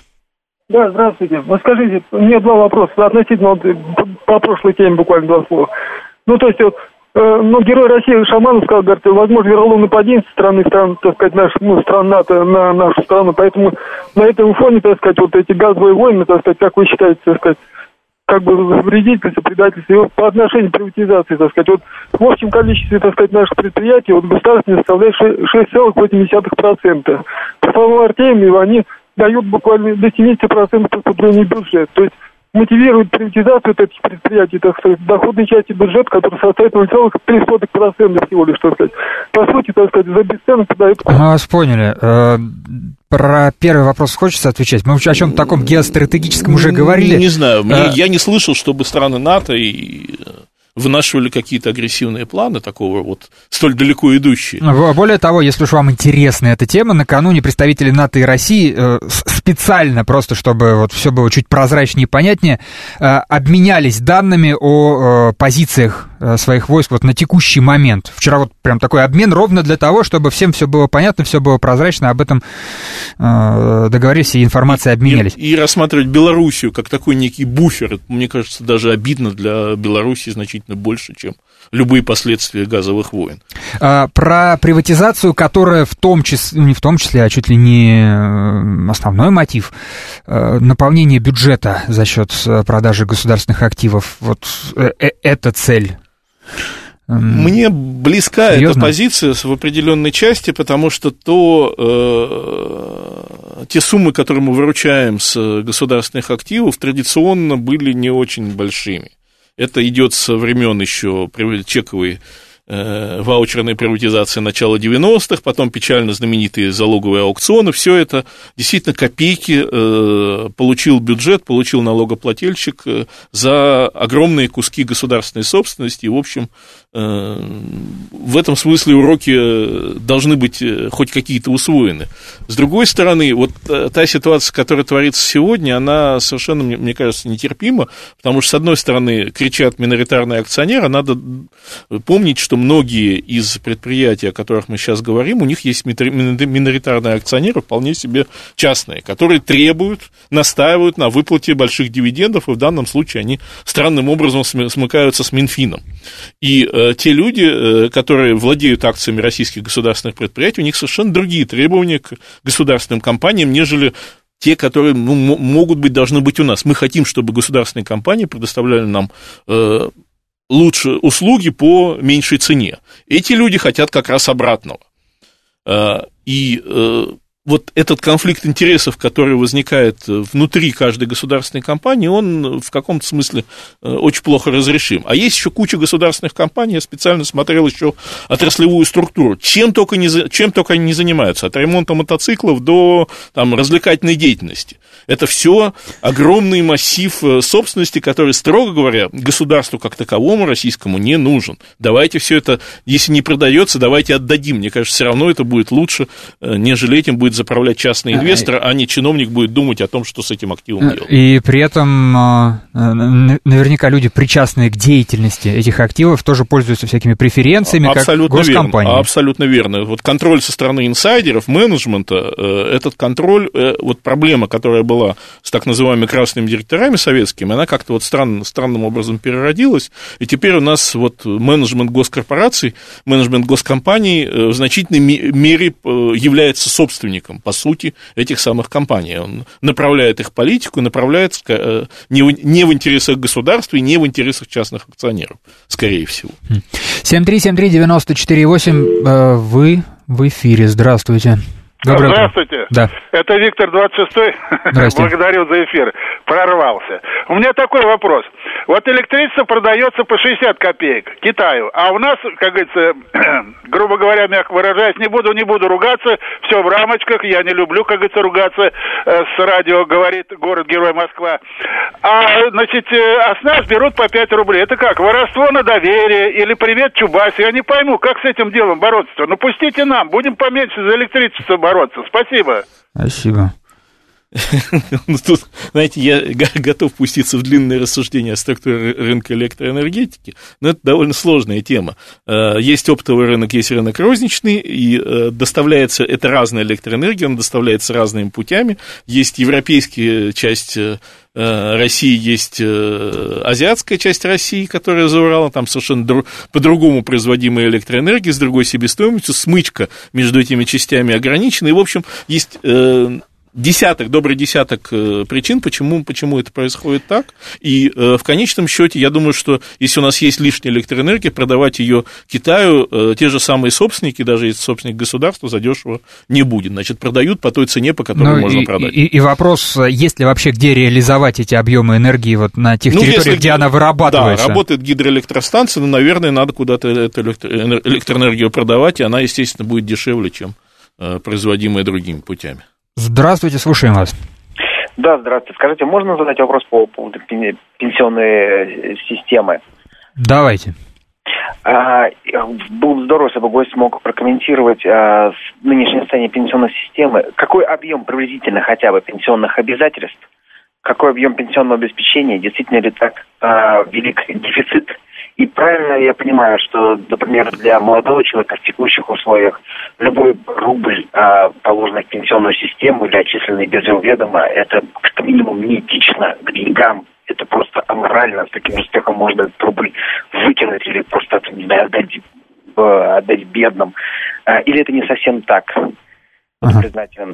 Да, здравствуйте. Вот скажите, у меня два вопроса относительно вот, по прошлой теме буквально два слова. Ну, то есть, вот, э, ну, герой России Шаманов сказал, говорит, возможно, вероломный нападение со стороны стран, так сказать, наших, ну, стран НАТО на нашу страну, поэтому на этом фоне, так сказать, вот эти газовые войны, так сказать, как вы считаете, так сказать, как бы вредительство, предательство, и вот по отношению к приватизации, так сказать, вот в общем количестве, так сказать, наших предприятий, вот государственное составляет шесть целых восемь десятых процента. По словам Артемьева, они дают буквально до семьдесят процентов поступления в бюджет. То есть мотивирует приватизацию этих предприятий, так сказать, доходной части бюджета, которая составит ноль целых три сотых процента всего лишь, так сказать. По сути, так сказать, за бесценок подают... Мы вас поняли. Про первый вопрос хочется отвечать? Мы о чем-то таком геостратегическом уже говорили. Не знаю, а... я не слышал, чтобы страны НАТО и... вынашивали какие-то агрессивные планы, такого вот, столь далеко идущие. Более того, если уж вам интересна эта тема, накануне представители НАТО и России э, специально, просто чтобы вот все было чуть прозрачнее и понятнее, э, обменялись данными о э, позициях э, своих войск вот на текущий момент. Вчера вот прям такой обмен ровно для того, чтобы всем все было понятно, все было прозрачно, об этом э, договорились и информацией обменялись. И, и рассматривать Белоруссию как такой некий буфер, это, мне кажется, даже обидно для Белоруссии значительно больше, чем любые последствия газовых войн. А, про приватизацию, которая в том числе, не в том числе, а чуть ли не основной мотив, наполнение бюджета за счет продажи государственных активов, вот э- эта цель Мне близка Серьезно? эта позиция в определенной части, потому что то, э, те суммы, которые мы выручаем с государственных активов, традиционно были не очень большими. Это идет со времен еще чековой э, ваучерной приватизации начала девяностых, потом печально знаменитые залоговые аукционы. Все это действительно копейки э, получил бюджет, получил налогоплательщик э, за огромные куски государственной собственности. И, в общем, э, в этом смысле уроки должны быть хоть какие-то усвоены. С другой стороны, вот та ситуация, которая творится сегодня, она совершенно, мне кажется, нетерпима, потому что, с одной стороны, кричат миноритарные акционеры, надо помнить, что многие из предприятий, о которых мы сейчас говорим, у них есть миноритарные акционеры, вполне себе частные, которые требуют, настаивают на выплате больших дивидендов, и в данном случае они странным образом смыкаются с Минфином. И э, те люди, э, которые владеют акциями российских государственных предприятий, у них совершенно другие требования к государственным компаниям, нежели те, которые ну, могут быть, должны быть у нас. Мы хотим, чтобы государственные компании предоставляли нам э, лучше услуги по меньшей цене. Эти люди хотят как раз обратного. Э, и э, вот этот конфликт интересов, который возникает внутри каждой государственной компании, он в каком-то смысле очень плохо разрешим. А есть еще куча государственных компаний, я специально смотрел еще отраслевую структуру, чем только, не, чем только они не занимаются, от ремонта мотоциклов до там, развлекательной деятельности. Это все огромный массив собственности, который, строго говоря, государству как таковому российскому не нужен. Давайте все это, если не продается, давайте отдадим. Мне кажется, все равно это будет лучше, нежели этим будет заправлять частный инвестор, а не чиновник будет думать о том, что с этим активом делать. И при этом наверняка люди, причастные к деятельности этих активов, тоже пользуются всякими преференциями, абсолютно как госкомпании. Верно, абсолютно верно. Вот контроль со стороны инсайдеров, менеджмента, этот контроль, вот проблема, которая была с так называемыми красными директорами советскими, она как-то вот странным, странным образом переродилась, и теперь у нас вот менеджмент госкорпораций, менеджмент госкомпаний в значительной мере является собственником, по сути, этих самых компаний. Он направляет их политику, направляет не в, не в интересах государства и не в интересах частных акционеров, скорее всего. семь три семь три девять четыре восемь, вы в эфире, здравствуйте. Доброе Здравствуйте. Да. Это Виктор двадцать шестой. Благодарю за эфир. Прорвался. У меня такой вопрос. Вот электричество продается по шестьдесят копеек Китаю, а у нас, как говорится, грубо говоря, мягко выражаясь, не буду, не буду ругаться, все в рамочках, я не люблю, как говорится, ругаться э, с радио, говорит город-герой Москва. А, значит, э, а с нас берут по пять рублей. Это как, воровство на доверие или привет Чубайсу? Я не пойму, как с этим делом бороться-то? Ну, пустите нам, будем поменьше за электричество бороться. Спасибо. Спасибо. Тут, знаете, я готов пуститься в длинное рассуждение о структуре рынка электроэнергетики, но это довольно сложная тема. Есть оптовый рынок, есть рынок розничный, и доставляется, это разная электроэнергия, она доставляется разными путями. Есть европейская часть России, есть азиатская часть России, которая за Уралом, там совершенно дру, по-другому производимая электроэнергия, с другой себестоимостью, смычка между этими частями ограничена, и, в общем, есть десяток, добрый десяток причин, почему, почему это происходит так, и э, в конечном счете, я думаю, что если у нас есть лишняя электроэнергия, продавать ее Китаю, э, те же самые собственники, даже если собственник государства, задешево не будет, значит, продают по той цене, по которой ну, можно и, продать. И, и вопрос, есть ли вообще где реализовать эти объемы энергии вот на тех ну, территориях, если, где она вырабатывается? Да, работает гидроэлектростанция, но, наверное, надо куда-то эту электроэнергию продавать, и она, естественно, будет дешевле, чем э, производимая другими путями. Здравствуйте, слушаем вас. Да, здравствуйте. Скажите, можно задать вопрос по поводу пенсионной системы? Давайте. А, было бы здорово, если бы гость смог прокомментировать а, нынешнее состояние пенсионной системы. Какой объем приблизительно хотя бы пенсионных обязательств, какой объем пенсионного обеспечения, действительно ли так а, велик дефицит? И правильно я понимаю, что, например, для молодого человека в текущих условиях любой рубль, а, положенный в пенсионную систему или отчисленный без его ведома, это как минимум неэтично к деньгам. Это просто аморально. С таким успехом можно этот рубль выкинуть или просто, не знаю, отдать, отдать бедным. А, или это не совсем так? Ага. Признателен.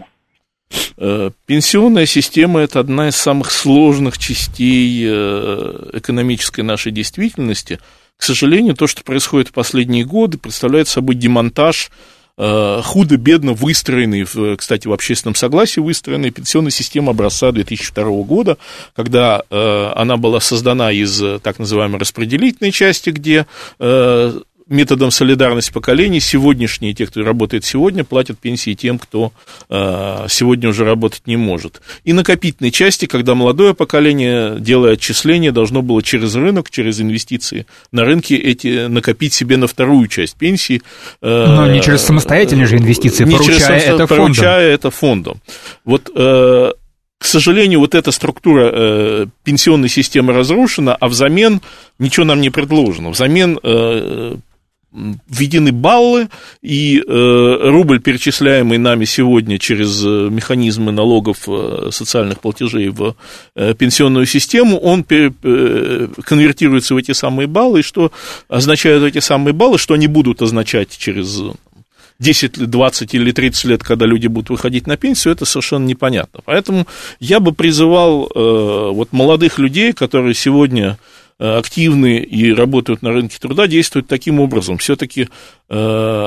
Пенсионная система – это одна из самых сложных частей экономической нашей действительности, к сожалению, то, что происходит в последние годы, представляет собой демонтаж худо-бедно выстроенной, кстати, в общественном согласии выстроенной пенсионной системы образца две тысячи второго года, когда она была создана из так называемой распределительной части, где методом солидарности поколений сегодняшние, те, кто работает сегодня, платят пенсии тем, кто э, сегодня уже работать не может. И накопительной части, когда молодое поколение, делая отчисления, должно было через рынок, через инвестиции на рынке эти накопить себе на вторую часть пенсии. Э, Но не через самостоятельные же инвестиции, не поручая, через, это, поручая фондом. это фондом. Вот... Э, К сожалению, вот эта структура э, пенсионной системы разрушена, а взамен ничего нам не предложено. Взамен э, введены баллы, и э, рубль, перечисляемый нами сегодня через механизмы налогов, э, социальных платежей в э, пенсионную систему, он пер, э, конвертируется в эти самые баллы, и что означают эти самые баллы, что они будут означать через десять, двадцать или тридцать лет, когда люди будут выходить на пенсию, это совершенно непонятно. Поэтому я бы призывал э, вот молодых людей, которые сегодня активны и работают на рынке труда, действуют таким образом. Все-таки э,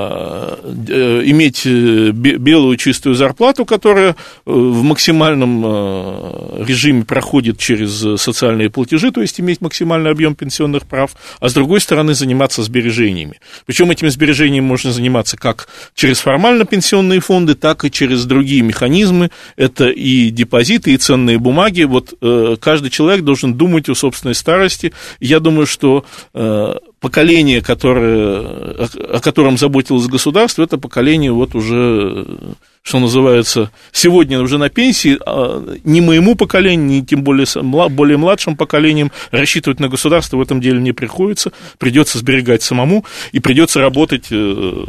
э, иметь белую чистую зарплату, которая в максимальном э, режиме проходит через социальные платежи, то есть иметь максимальный объем пенсионных прав, а с другой стороны заниматься сбережениями. Причем этими сбережениями можно заниматься как через формально пенсионные фонды, так и через другие механизмы. Это и депозиты, и ценные бумаги. Вот э, каждый человек должен думать о собственной старости. Я думаю, что э, поколение, которое, о, о котором заботилось государство, это поколение вот уже, что называется, сегодня уже на пенсии, а ни моему поколению, ни тем более более младшим поколениям рассчитывать на государство в этом деле не приходится, придется сберегать самому и придется работать... Э,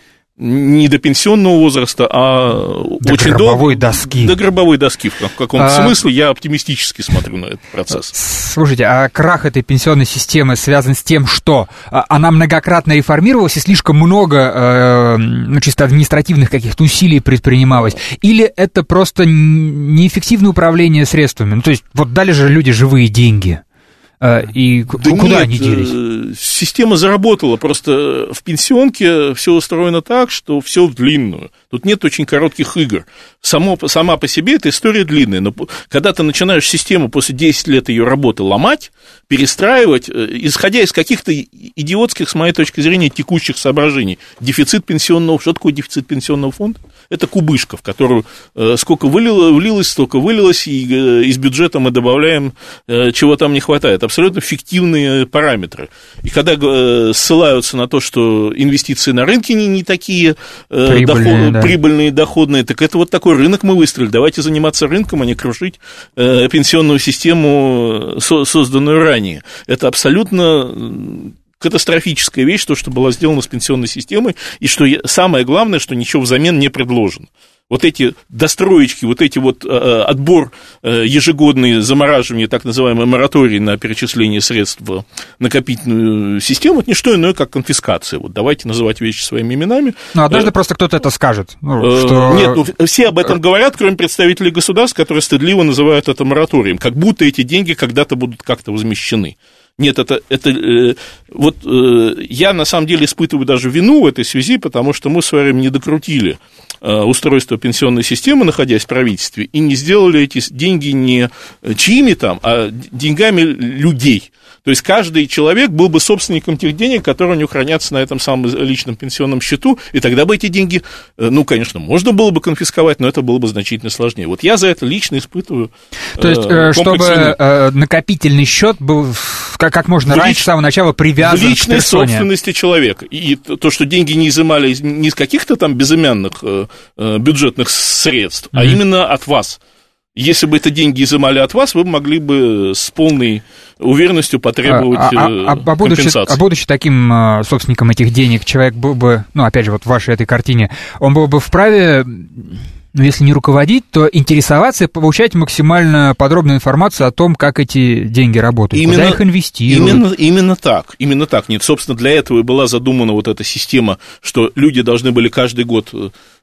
не до пенсионного возраста, а до очень долго. До гробовой доски. До гробовой доски, в каком-то а... смысле. Я оптимистически смотрю на этот процесс. Слушайте, а крах этой пенсионной системы связан с тем, что она многократно реформировалась и слишком много, ну, чисто административных каких-то усилий предпринималось? Или это просто неэффективное управление средствами? Ну, то есть, вот дали же люди живые деньги. И да куда нет, они делись? Система заработала, просто в пенсионке все устроено так, что все в длинную. Тут нет очень коротких игр. Само, сама по себе эта история длинная, но когда ты начинаешь систему после десяти лет ее работы ломать, перестраивать, исходя из каких-то идиотских, с моей точки зрения, текущих соображений, дефицит пенсионного, что такое дефицит пенсионного фонда? Это кубышка, в которую сколько вылилось, влилось, столько вылилось, и из бюджета мы добавляем, чего там не хватает. Абсолютно фиктивные параметры. И когда ссылаются на то, что инвестиции на рынке не, не такие прибыльные, доход, да. прибыльные, доходные, так это вот такой рынок мы выстроили. Давайте заниматься рынком, а не крушить э, пенсионную систему, со, созданную ранее. Это абсолютно катастрофическая вещь, то, что было сделано с пенсионной системой, и что самое главное, что ничего взамен не предложено. Вот эти достроечки, вот эти вот э, отбор э, ежегодные замораживания, так называемые моратории на перечисление средств в накопительную систему, это не что иное, как конфискация. Вот давайте называть вещи своими именами. Ну, однажды э, просто кто-то это скажет. Ну, э, что... Нет, ну, все об этом говорят, кроме представителей государств, которые стыдливо называют это мораторием, как будто эти деньги когда-то будут как-то возмещены. Нет, это, это э, вот э, я на самом деле испытываю даже вину в этой связи, потому что мы с вами не докрутили э, устройство пенсионной системы, находясь в правительстве, и не сделали эти деньги не чьими там, а деньгами людей. То есть каждый человек был бы собственником тех денег, которые у него хранятся на этом самом личном пенсионном счету, и тогда бы эти деньги, ну, конечно, можно было бы конфисковать, но это было бы значительно сложнее. Вот я за это лично испытываю э, То есть, э, чтобы э, накопительный счет был как, как можно в раньше, лич... с самого начала привязан к персоне. В личной собственности человека. И то, что деньги не изымали не из каких-то там безымянных э, бюджетных средств, mm-hmm. а именно от вас. Если бы это деньги изымали от вас, вы могли бы с полной уверенностью потребовать а, а, а, а будучи, компенсации. А будучи таким а, собственником этих денег, человек был бы, ну, опять же, вот в вашей этой картине, он был бы вправе, ну, если не руководить, то интересоваться и получать максимально подробную информацию о том, как эти деньги работают, именно, куда их инвестируют. Именно, именно так, именно так. Нет, собственно, для этого и была задумана вот эта система, что люди должны были каждый год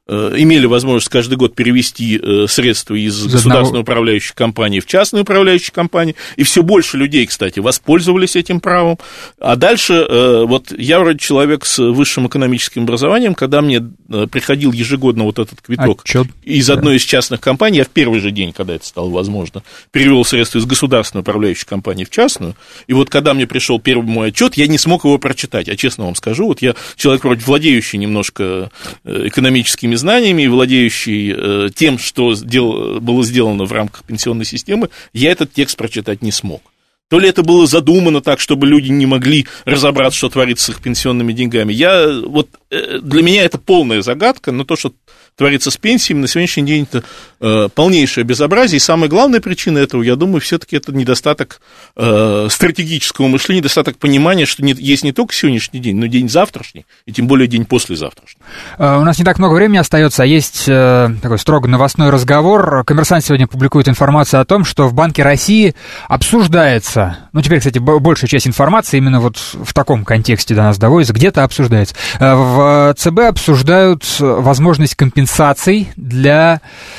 имели возможность каждый год перевести средства из За государственной одного... управляющей компании в частную управляющую компанию, и все больше людей, кстати, воспользовались этим правом. А дальше, вот я вроде человек с высшим экономическим образованием, когда мне приходил ежегодно вот этот квиток Отчет. из одной да. из частных компаний, я в первый же день, когда это стало возможно, перевел средства из государственной управляющей компании в частную, и вот когда мне пришел первый мой отчет, я не смог его прочитать, я честно вам скажу, вот я человек вроде владеющий немножко экономическими знаниями и владеющий э, тем, что сдел, было сделано в рамках пенсионной системы, я этот текст прочитать не смог. То ли это было задумано так, чтобы люди не могли разобраться, что творится с их пенсионными деньгами. Я, вот, э, для меня это полная загадка, но то, что творится с пенсиями, на сегодняшний день это э, полнейшее безобразие, и самая главная причина этого, я думаю, все-таки это недостаток э, стратегического мышления, недостаток понимания, что не, есть не только сегодняшний день, но день завтрашний, и тем более день послезавтрашний. У нас не так много времени остается, а есть э, такой строго новостной разговор. «Коммерсант» сегодня публикует информацию о том, что в Банке России обсуждается, ну, теперь, кстати, большая часть информации именно вот в таком контексте до нас доводится, где-то обсуждается. В ЦБ обсуждают возможность компенсации компенсаций для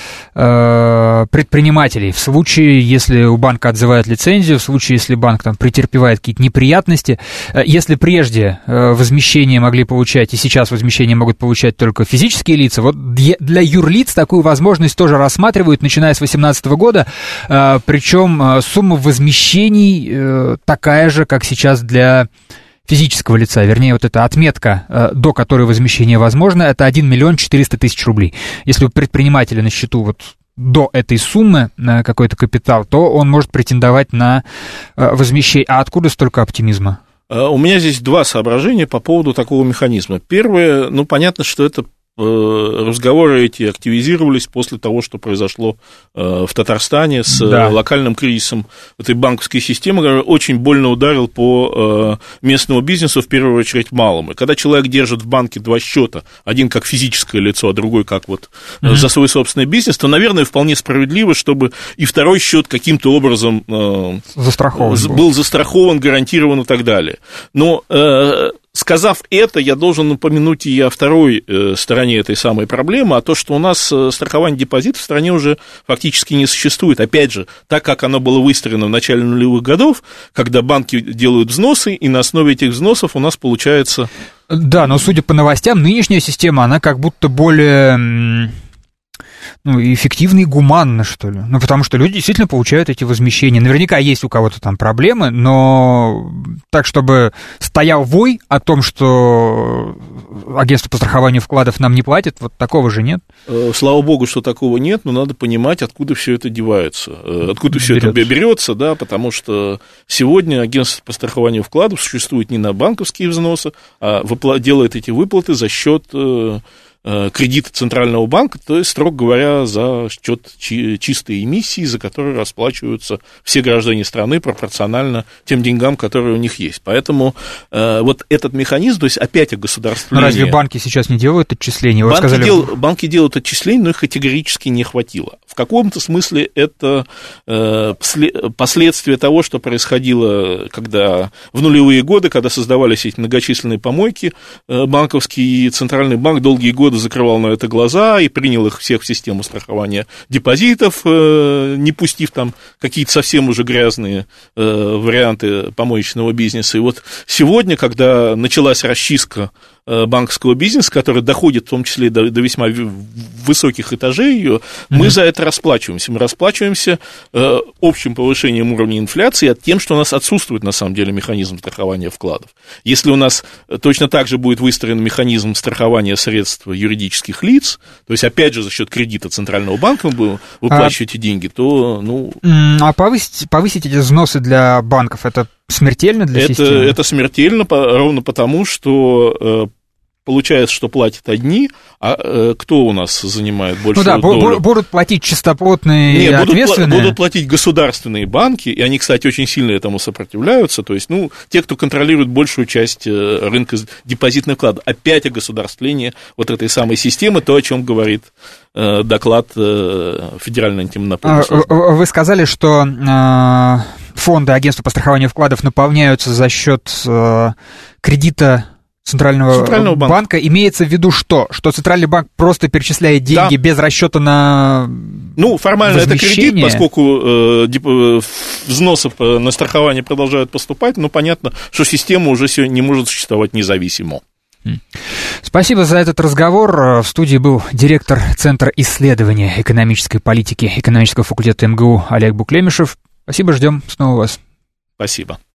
э, предпринимателей в случае, если у банка отзывают лицензию, в случае, если банк там претерпевает какие-то неприятности. Если прежде э, возмещение могли получать, и сейчас возмещение могут получать только физические лица, вот для юрлиц такую возможность тоже рассматривают, начиная с две тысячи восемнадцатого года, э, причем сумма возмещений э, такая же, как сейчас для физического лица, вернее, вот эта отметка, до которой возмещение возможно, это один миллион четыреста тысяч рублей. Если у предпринимателя на счету вот до этой суммы какой-то капитал, то он может претендовать на возмещение. А откуда столько оптимизма? У меня здесь два соображения по поводу такого механизма. Первое, ну, понятно, что это разговоры эти активизировались после того, что произошло в Татарстане с да. локальным кризисом этой банковской системы, который очень больно ударил по местному бизнесу, в первую очередь малому. И когда человек держит в банке два счета, один как физическое лицо, а другой как вот mm-hmm. за свой собственный бизнес, то, наверное, вполне справедливо, чтобы и второй счет каким-то образом застрахован был. был застрахован, гарантирован и так далее. Но сказав это, я должен напомянуть и о второй э, стороне этой самой проблемы, а то, что у нас э, страхование депозитов в стране уже фактически не существует. Опять же, так как оно было выстроено в начале нулевых годов, когда банки делают взносы, и на основе этих взносов у нас получается... Да, но судя по новостям, нынешняя система, она как будто более... ну, эффективно и гуманно, что ли. Ну, потому что люди действительно получают эти возмещения. Наверняка есть у кого-то там проблемы, но так, чтобы стоял вой о том, что агентство по страхованию вкладов нам не платит, вот такого же нет. Слава богу, что такого нет, но надо понимать, откуда все это девается, откуда все это берется, да, потому что сегодня агентство по страхованию вкладов существует не на банковские взносы, а делает эти выплаты за счет кредиты Центрального банка, то есть, строго говоря, за счет чистой эмиссии, за которые расплачиваются все граждане страны пропорционально тем деньгам, которые у них есть. Поэтому э, вот этот механизм, то есть опять огосударствление... Но разве банки сейчас не делают отчисления? Вы банки, сказали... дел, банки делают отчисления, но их категорически не хватило. В каком-то смысле это э, последствия того, что происходило, когда в нулевые годы, когда создавались эти многочисленные помойки, э, банковский и Центральный банк долгие годы закрывал на это глаза и принял их всех в систему страхования депозитов, не пустив там какие-то совсем уже грязные варианты помоечного бизнеса. И вот сегодня, когда началась расчистка банковского бизнеса, который доходит в том числе до, до весьма высоких этажей ее, mm-hmm. мы за это расплачиваемся. Мы расплачиваемся э, общим повышением уровня инфляции, от тем, что у нас отсутствует на самом деле механизм страхования вкладов. Если у нас точно так же будет выстроен механизм страхования средств юридических лиц, то есть опять же за счет кредита Центрального банка вы выплачиваете а... деньги, то... ну. А повысить, повысить эти взносы для банков, это смертельно для это, системы? Это смертельно, ровно потому, что... Получается, что платят одни, а э, кто у нас занимает большую ну да, долю? Будут платить чистоплотные Нет, и будут ответственные? Пла- будут платить государственные банки, и они, кстати, очень сильно этому сопротивляются, то есть, ну, те, кто контролирует большую часть э, рынка депозитных вкладов. Опять огосударствление вот этой самой системы, то, о чем говорит э, доклад э, Федеральной антимонопольной службы. Вы сказали, что э, фонды агентства по страхованию вкладов наполняются за счет э, кредита Центрального, Центрального банка. банка. Имеется в виду что? Что Центральный банк просто перечисляет деньги да. без расчета на Ну, формально это кредит, поскольку э, взносы на страхование продолжают поступать, но понятно, что система уже сегодня не может существовать независимо. Спасибо за этот разговор. В студии был директор Центра исследования экономической политики экономического факультета эм гэ у Олег Буклемишев. Спасибо, ждем снова вас. Спасибо.